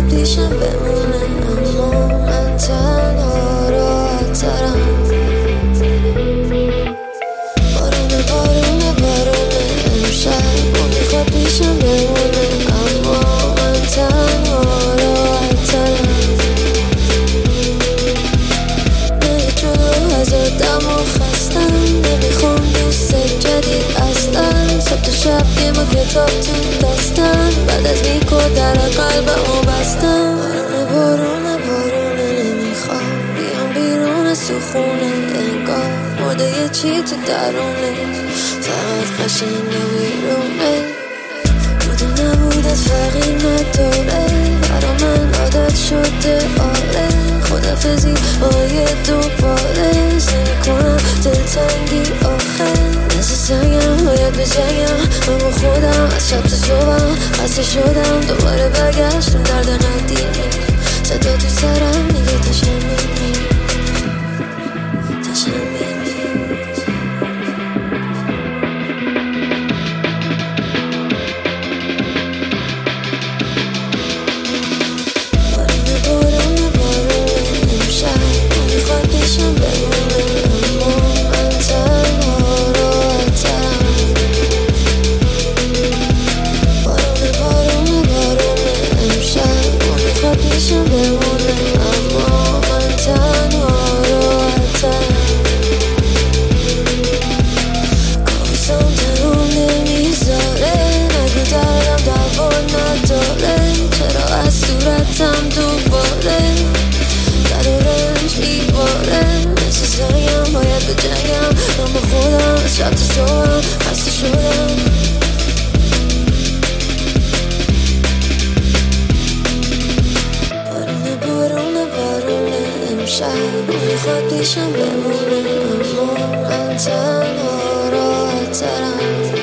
میخواد پیشم بمونه، اما من تنها راحت‌ترم. بارونه امشب اون میخواد پیشم بمونه، اما من تنها راحت‌ترم. من یه جدا از آدم و خستم، نمیخوام دوست جدید اصلا. صبح تا شب یه ما کتاب تو دستم، بعد از میکو در قلبمو بستم. بارونه نمیخوام بیام بیرون سخونه، انگار مرده یه چی تو درونه، فقط قشنگه بیرونه. بود و نبودت فرقی نداره، برا من عادت شده آره. خدافزی آیه دوباره، نمی کنم دلتنگی آخه. مثل سنگم باید بجنگم، من با خودم از شب تا صبحم خسته شدم. دوباره برگشتم درد قدیمی، صدا تو سرم میگه تشمینی. صورتم دوباره در و رنج میباره، مثل سنگم باید بجنگم. من با خودم از شب تا صبحم خسته شدم. بارونه امشب میخواد پیشم بمونه، اما من تنها راحت‌ترم.